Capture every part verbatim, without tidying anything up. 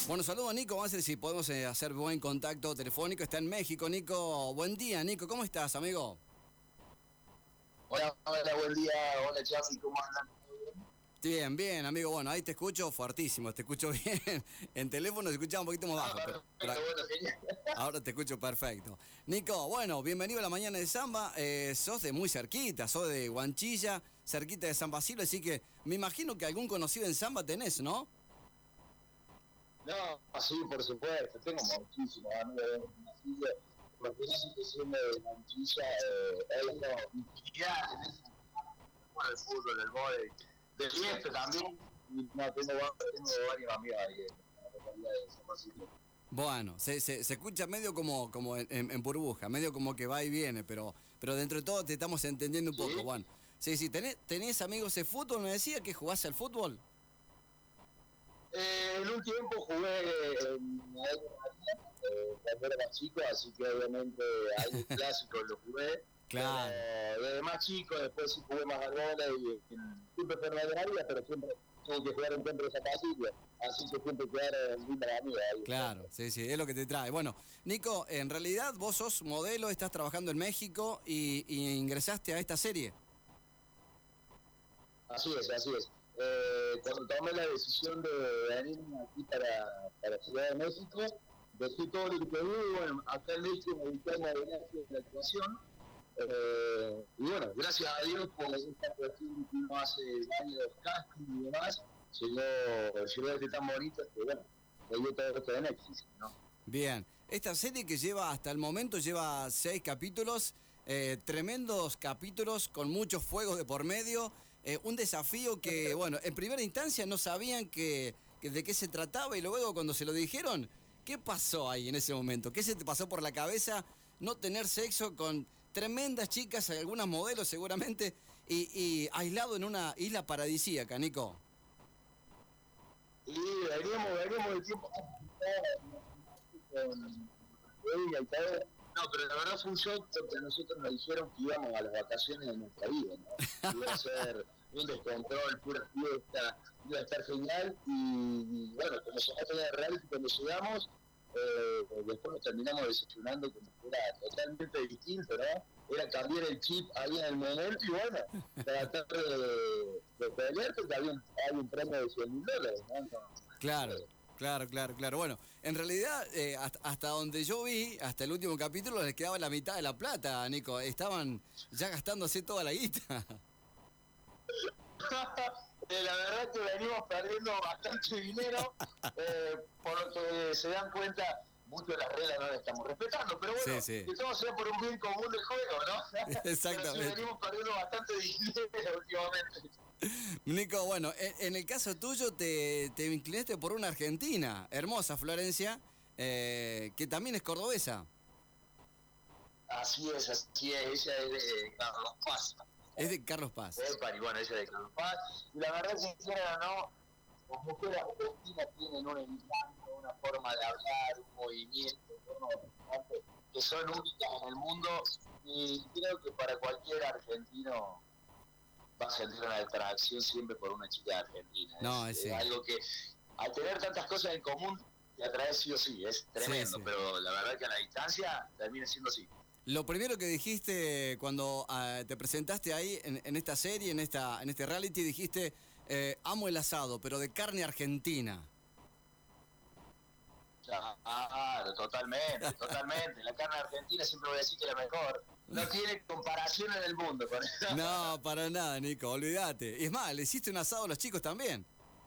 Bueno, saludos a Nico, vamos a ver si podemos eh, hacer buen contacto telefónico. Está en México, Nico. Buen día, Nico, ¿cómo estás, amigo? Hola, hola, buen día. Hola, Charly, ¿cómo andan? Bien, bien, amigo. Bueno, ahí te escucho fuertísimo, te escucho bien. En teléfono se escuchaba un poquito más bajo, Ah, pero, perfecto, pero bueno, genial. ahora te escucho perfecto. Nico, bueno, bienvenido a la mañana de Samba. Eh, sos de muy cerquita, sos de Huanchilla, cerquita de San Basilio, así que me imagino que algún conocido en Samba tenés, ¿no? No, sí, por supuesto. Tengo muchísimos amigos de Manchilla. Porque esa situación de Manchilla eh, es no, infinidad. Bueno, el fútbol, el vóley, de fiesta también. Y no, tengo, tengo varios amigos ahí en la localidad de San Basilio. Bueno, se, se, se escucha medio como, como en, en, en burbuja, medio como que va y viene, pero, pero dentro de todo te estamos entendiendo un poco. ¿Sí? Bueno, sí, sí, ¿tenés, tenés amigos de fútbol? ¿Me decía que jugás al fútbol? Eh, en un tiempo jugué en la eh, cuando era más chico, así que obviamente hay un clásico lo jugué. Claro. Pero desde más chico, después sí jugué más al vóley y siempre fue nueva área, pero siempre tuve que jugar en contra de esa casilla. Así que siempre quedaron lindas amigas ahí. Claro, sí, sí, es lo que te trae. Bueno, Nico, en realidad vos sos modelo, estás trabajando en México y, y ingresaste a esta serie. Así es, así es. Eh, cuando tomé la decisión de venir aquí para, para Ciudad de México, dejé todo lo que te digo, bueno, acá en México me dediqué a la de actuación. Eh, y bueno, gracias a Dios por esta cuestión que uno hace varios castings y demás, llegó, llegó este tan bonito que bueno, le dio todo esto de Netflix, ¿no? Bien, esta serie que lleva hasta el momento, lleva seis capítulos, eh, tremendos capítulos con muchos fuegos de por medio, eh, un desafío que, bueno, en primera instancia no sabían que, que de qué se trataba y luego cuando se lo dijeron, ¿qué pasó ahí en ese momento? ¿Qué se te pasó por la cabeza no tener sexo con tremendas chicas, algunas modelos seguramente, y, y aislado en una isla paradisíaca, Nico? Y veníamos, veníamos de tiempo con ella y todo. No, pero la verdad fue un shock porque a nosotros nos dijeron que íbamos a las vacaciones de nuestra vida, ¿no? Iba a ser un descontrol, pura fiesta, iba a estar genial y, y bueno, como se trata de reality cuando llegamos, eh, después nos terminamos desayunando como que era totalmente distinto, ¿no? Era cambiar el chip ahí en el momento y bueno, tratar de, de pelear porque había un, hay un premio de cien mil dólares, ¿no? No, Claro, eh, claro, claro, claro. Bueno, en realidad, eh, hasta, hasta donde yo vi, hasta el último capítulo, les quedaba la mitad de la plata, Nico. Estaban ya gastándose toda la guita. Eh, la verdad es que venimos perdiendo bastante dinero, eh, por lo que se dan cuenta, muchas de las reglas no las estamos respetando, pero bueno, Sí, sí. que todo sea por un bien común del juego, ¿no? Exactamente. Pero sí venimos perdiendo bastante dinero últimamente. Nico, bueno, en, en el caso tuyo te, te inclinaste por una argentina, hermosa Florencia, eh, que también es cordobesa. Así es, así es, ella es de Carlos Paz. Es de Carlos Paz. Y bueno, ella es de Carlos Paz. Y la verdad, sincera o no, las mujeres argentinas tienen un encanto, una forma de hablar, un movimiento, ¿no? Que son únicas en el mundo y creo que para cualquier argentino va a sentir una atracción siempre por una chica argentina. No, es, es sí. es algo que al tener tantas cosas en común te atrae sí o sí, es tremendo, Sí, sí. pero la verdad que a la distancia termina siendo así. Lo primero que dijiste cuando uh, te presentaste ahí en, en esta serie, en esta en este reality, dijiste, eh, amo el asado, pero de carne argentina. Claro, totalmente, totalmente. La carne argentina siempre voy a decir que es la mejor. No tiene comparación en el mundo con eso. No, para nada, Nico, olvídate. Y es más, le hiciste un asado a los chicos también.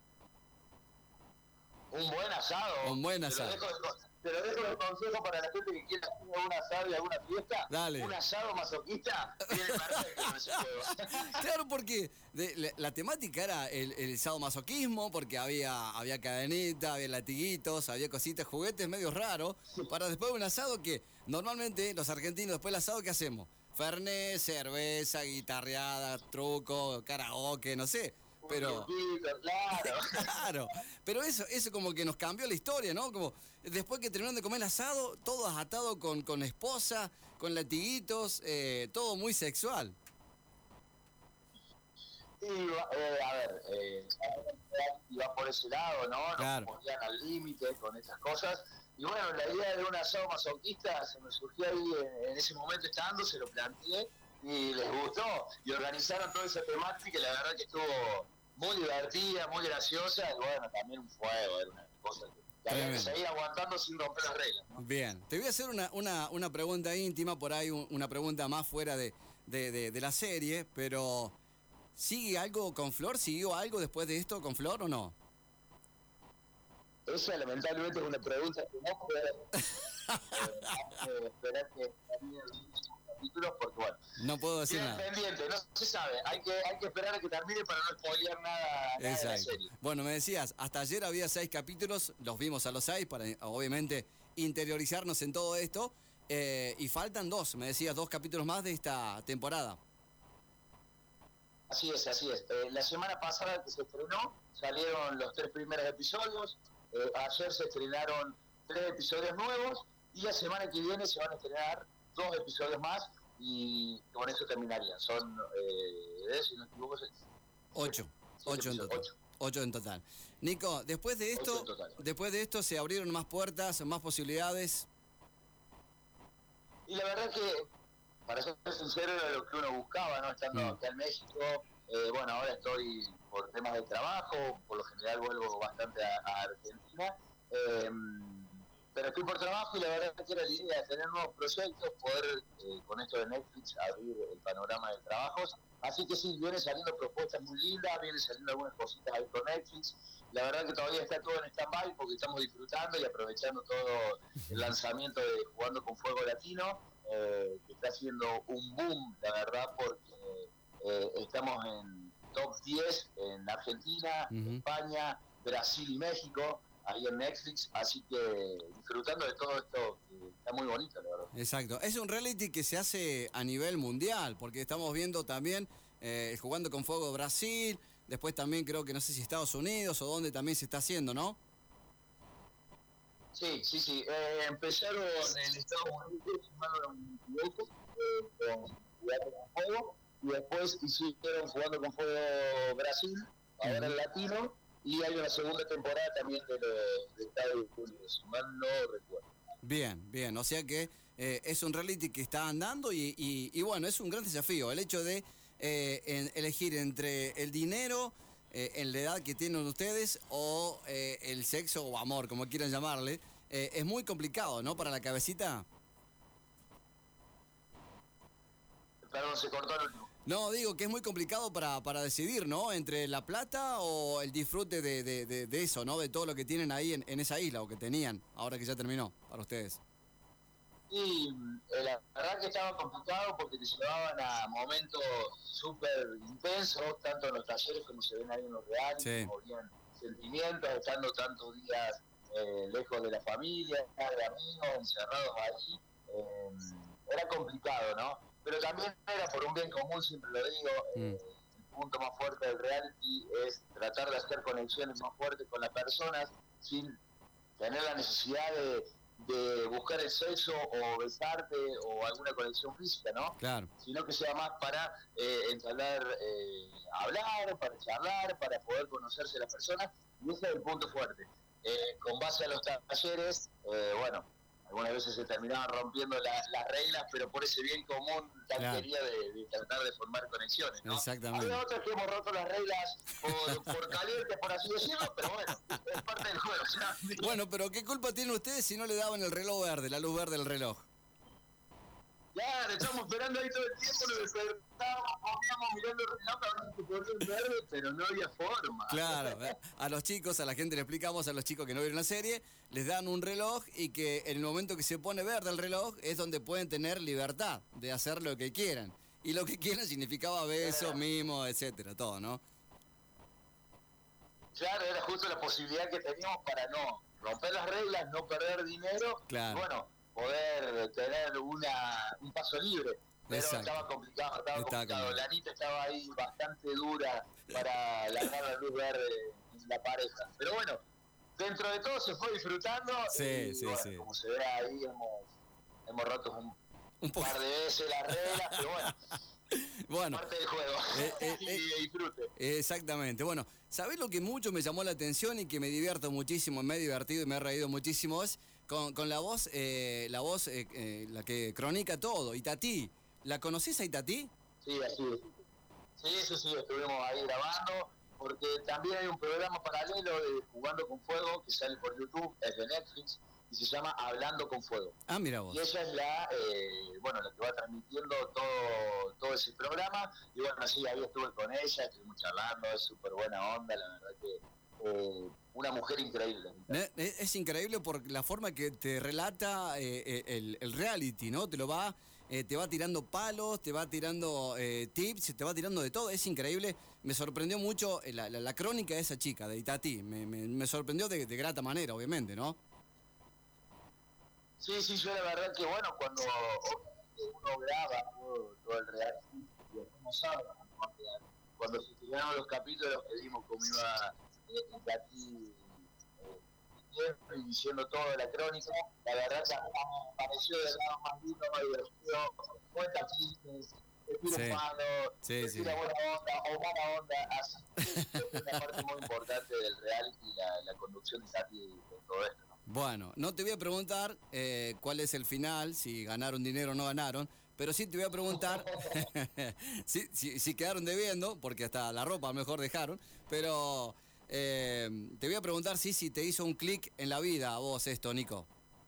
Un buen asado. Un buen asado. Te lo dejo, te lo dejo de consejo para la gente que quiera hacer un asado y alguna fiesta. Dale. Un asado masoquista tiene perfecto con ese juego. Claro, porque de, la, la temática era el, el sadomasoquismo, porque había, había cadenita, había latiguitos, había cositas, juguetes medio raros, para después un asado que normalmente los argentinos después del asado, ¿qué hacemos? Fernet, cerveza, guitarreada, truco, karaoke, no sé. Pero claro. claro, pero eso eso como que nos cambió la historia, ¿no? Como después que terminaron de comer el asado, todos atados con, con esposa, con latiguitos, eh, todo muy sexual. Y, eh, a ver, eh, iba por ese lado, ¿no? Claro. Nos ponían al límite con estas cosas. Y bueno, la idea de un asado masoquista se me surgió ahí en, en ese momento estando, se lo planteé y les gustó. Y organizaron toda esa temática y la verdad que estuvo muy divertida, muy graciosa y bueno, también un fuego, era una cosa que había que seguir aguantando sin romper las reglas, ¿no? Bien, te voy a hacer una, una, una pregunta íntima, por ahí un, una pregunta más fuera de, de, de, de la serie, pero ¿sigue algo con Flor? ¿Siguió algo después de esto con Flor o no? Esa lamentablemente es una pregunta que no puedo eh, esperar que termine los últimos capítulos porque bueno, no puedo decir nada. Pendiente, no se sabe, hay que, hay que esperar a que termine para no spoilear nada, nada de la serie. Bueno, me decías, hasta ayer había seis capítulos, los vimos a los seis para obviamente interiorizarnos en todo esto, eh, y faltan dos, me decías, dos capítulos más de esta temporada. Así es, así es. Eh, la semana pasada que se estrenó, salieron los tres primeros episodios, eh, ayer se estrenaron tres episodios nuevos y la semana que viene se van a estrenar dos episodios más y con eso terminarían. Son, eh, si no me equivoco, seis. Ocho. Ocho en total. Ocho. Ocho en total. Nico, después de esto, después de esto se abrieron más puertas, más posibilidades. Y la verdad que, para ser sincero, era lo que uno buscaba, ¿no? Estando mm. acá en México, eh, bueno, ahora estoy por temas de trabajo, por lo general vuelvo bastante a, a Argentina, eh, pero estoy por trabajo y la verdad que era la idea, tener nuevos proyectos, poder eh, con esto de Netflix abrir el panorama de trabajos, así que sí, vienen saliendo propuestas muy lindas, vienen saliendo algunas cositas ahí con Netflix, la verdad que todavía está todo en stand-by porque estamos disfrutando y aprovechando todo el lanzamiento de Jugando con Fuego Latino, eh, que está haciendo un boom, la verdad, porque eh, estamos en top diez en Argentina, uh-huh. España, Brasil y México, ahí en Netflix, así que disfrutando de todo esto, que está muy bonito, la verdad. Exacto, es un reality que se hace a nivel mundial, porque estamos viendo también eh, Jugando con Fuego Brasil, después también creo que no sé si Estados Unidos o dónde también se está haciendo, ¿no? Sí, sí, sí, eh, empezaron en Estados Unidos, si mal no me equivoco, eh, con Jugando con Fuego, y después hicieron Jugando con Fuego Brasil, ahora en latino, y hay una segunda temporada también de, los, de Estados Unidos, si mal no recuerdo. Bien, bien, o sea que eh, es un reality que está andando y, y, y bueno, es un gran desafío el hecho de eh, en elegir entre el dinero, eh, en la edad que tienen ustedes, o eh, el sexo o amor, como quieran llamarle, eh, es muy complicado, ¿no? Para la cabecita. Perdón, se cortó el último. No, digo que es muy complicado para, para decidir, ¿no? Entre la plata o el disfrute de, de, de, de eso, ¿no? De todo lo que tienen ahí en, en esa isla, o que tenían, ahora que ya terminó, para ustedes. Y eh, la verdad que estaba complicado porque te llevaban a momentos súper intensos, tanto en los talleres como se ven ahí en los reales, sí. Movían sentimientos, estando tantos días eh, lejos de la familia, de amigos, encerrados ahí. Eh, era complicado, ¿no? Pero también era por un bien común, siempre lo digo, mm. eh, el punto más fuerte del reality es tratar de hacer conexiones más fuertes con las personas sin tener la necesidad de, de buscar el sexo o besarte o alguna conexión física, ¿no? Claro. Sino que sea más para eh, entablar, eh, hablar, para charlar, para poder conocerse las personas, y ese es el punto fuerte. Eh, con base a los talleres, eh, bueno, algunas veces se terminaban rompiendo la, las reglas, pero por ese bien común tan claro. quería de, de tratar de formar conexiones, ¿no? Exactamente. Hay otras que hemos roto las reglas por, por caliente, por así decirlo, pero bueno, es parte del juego. ¿Sí? Bueno, pero ¿qué culpa tienen ustedes si no le daban el reloj verde, la luz verde del reloj? Claro, estamos esperando ahí todo el tiempo, nos despertábamos, comíamos mirando el reloj a ver si se ponía el verde, pero no había forma. Claro, a los chicos, a la gente le explicamos, a los chicos que no vieron la serie, les dan un reloj y que en el momento que se pone verde el reloj es donde pueden tener libertad de hacer lo que quieran. Y lo que quieran significaba besos, mimos, etcétera, todo, ¿no? Claro, era justo la posibilidad que teníamos para no romper las reglas, no perder dinero, claro. Y bueno, poder tener una un paso libre, pero exacto. estaba complicado, estaba Está complicado. Como... La Anita estaba ahí bastante dura para largar la luz verde en la pareja. Pero bueno, dentro de todo se fue disfrutando. Sí, y, sí, bueno, sí. Como se ve ahí, hemos, hemos roto un, un par de veces las reglas, pero bueno, Bueno, parte del juego. Eh, eh, y eh, disfrute. Exactamente. Bueno, ¿sabés lo que mucho me llamó la atención y que me divierto muchísimo, me he divertido y me he reído muchísimo? Es con, con la voz, eh, la voz, eh, eh, la que cronica todo, Itatí. ¿La conocés a Itatí? Sí, así es. Sí, sí, sí, estuvimos ahí grabando, porque también hay un programa paralelo de Jugando con Fuego que sale por YouTube, es de Netflix, y se llama Hablando con Fuego. Ah, mira vos. Y ella es la, eh, bueno, la que va transmitiendo todo, todo ese programa, y bueno, sí, ahí estuve con ella, estuvimos charlando, es súper buena onda, la verdad que eh, una mujer increíble. Ne- Es, es increíble por la forma que te relata eh, eh, el, el reality, ¿no? Te lo va, eh, te va tirando palos, te va tirando eh, tips, te va tirando de todo, es increíble. Me sorprendió mucho eh, la, la, la crónica de esa chica, de Itatí, me, me, me sorprendió de, de grata manera, obviamente, ¿no? Sí, sí, yo la verdad que bueno, cuando uno graba todo, todo el reality, y como sabe, cuando se estrenaron los capítulos que vimos cómo iba eh, aquí eh, y diciendo toda la crónica, la verdad que a mí me pareció de lado más lindo, más divertido, cuenta chistes, te tira Sí. un palo, Sí, te sí. tira buena onda o mala onda, así que es una parte muy importante del reality, la, la conducción de Tati de todo esto. Bueno, no te voy a preguntar eh, cuál es el final, si ganaron dinero o no ganaron, pero sí te voy a preguntar si, si, si quedaron debiendo, porque hasta la ropa a lo mejor dejaron, pero eh, te voy a preguntar si, si te hizo un clic en la vida a vos esto, Nico.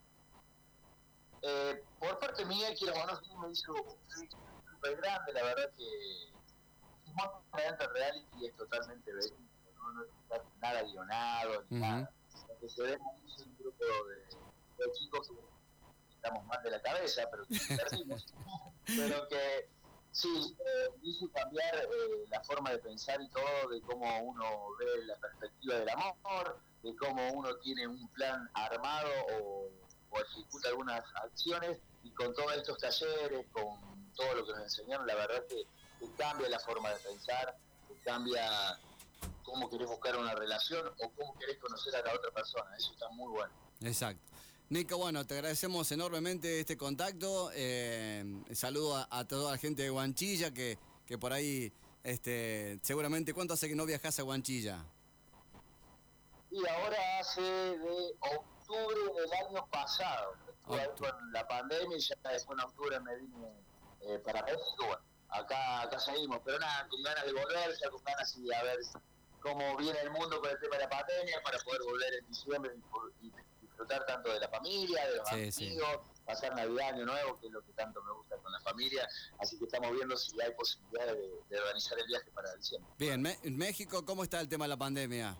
Eh, por parte mía, quiero o no, sí me hizo un clic súper grande, la verdad que es más realmente reality, es totalmente verídico, no, no está nada guionado, ni Uh-huh. nada. Lo que se ve es un grupo de, de chicos que estamos mal de la cabeza, pero que nos divertimos, pero que sí, eh, hizo cambiar eh, la forma de pensar y todo, de cómo uno ve la perspectiva del amor, de cómo uno tiene un plan armado o, o ejecuta algunas acciones, y con todos estos talleres, con todo lo que nos enseñaron, la verdad que, que cambia la forma de pensar, que cambia cómo querés buscar una relación o cómo querés conocer a la otra persona. Eso está muy bueno. Exacto. Nico, bueno, te agradecemos enormemente este contacto. Eh, saludo a, a toda la gente de Huanchilla que, que por ahí, este, seguramente, ¿cuánto hace que no viajás a Huanchilla? Y ahora hace de octubre del año pasado. Estuve ahí con la pandemia y ya después en octubre me vine eh, para México. Bueno, acá, acá seguimos, pero nada, con ganas de volver, ya con ganas de a ver cómo viene el mundo con el tema de la pandemia para poder volver en diciembre y, y disfrutar tanto de la familia, de los Sí, amigos, sí. pasar Navidad, Año Nuevo, que es lo que tanto me gusta con la familia. Así que estamos viendo si hay posibilidad de, de organizar el viaje para diciembre. Bien, Me- en México, ¿cómo está el tema de la pandemia?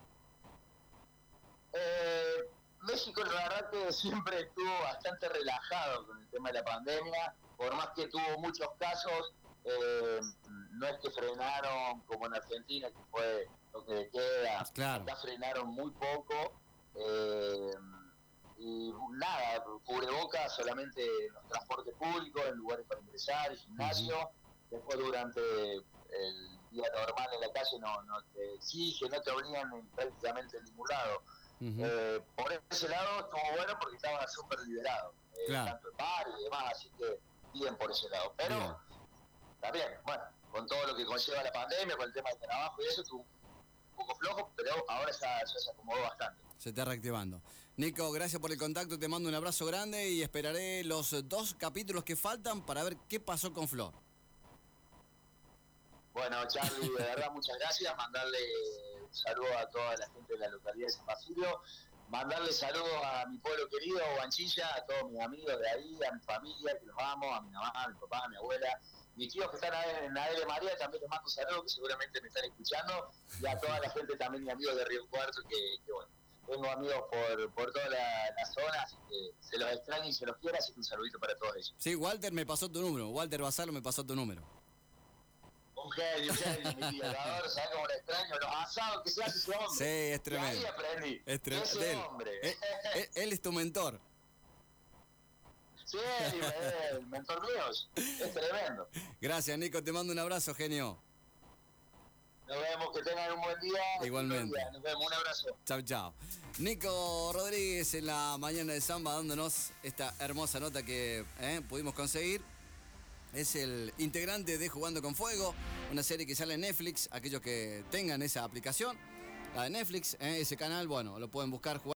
Eh, México, la verdad que siempre estuvo bastante relajado con el tema de la pandemia, por más que tuvo muchos casos, eh, no es que frenaron como en Argentina, que fue lo que queda, Claro. acá frenaron muy poco, eh, y nada, cubrebocas solamente en los transportes públicos, en lugares para ingresar, el gimnasio, uh-huh. Después durante el día normal en la calle no, no te exige, no te obligan en prácticamente en ningún lado. Uh-huh. Eh, por ese lado estuvo bueno porque estaban súper liberados, eh, claro. Tanto el bar y demás, así que bien por ese lado. Pero bien. También, bueno, con todo lo que conlleva la pandemia, con el tema del trabajo y eso, estuvo un poco flojo, pero ahora ya, ya se acomodó bastante. Se está reactivando. Nico, gracias por el contacto, te mando un abrazo grande y esperaré los dos capítulos que faltan para ver qué pasó con Flor. Bueno, Charlie, de verdad, muchas gracias. Mandarle un saludo a toda la gente de la localidad de San Basilio. Mandarle saludos a mi pueblo querido, Huanchilla, a todos mis amigos de ahí, a mi familia, que los amo, a mi mamá, a mi papá, a mi abuela. Mis tíos que están en la de María también les mando un saludo, que seguramente me están escuchando. Y a toda la gente también, mis amigos de Río Cuarto, que, que bueno, tengo amigos por, por toda la, la zona, así que se los extraño y se los quiero, así que un saludito para todos ellos. Sí, Walter me pasó tu número, Walter Basalo me pasó tu número. Un genio, un genio, mi tío. ¿Sabes cómo lo extraño? Los asados que se hace ese hombre. Sí, es tremendo. Y ahí aprendí. Es tremendo. Ese él, hombre. Él, él, él es tu mentor. Sí, el mentor mío. Es tremendo. Gracias, Nico. Te mando un abrazo, genio. Nos vemos, que tengan un buen día. Igualmente. Día. Nos vemos, un abrazo. Chau, chau. Nico Rodríguez en la mañana de Samba dándonos esta hermosa nota que eh, pudimos conseguir. Es el integrante de Jugando con Fuego, una serie que sale en Netflix. Aquellos que tengan esa aplicación, la de Netflix, ¿eh? Ese canal, bueno, lo pueden buscar.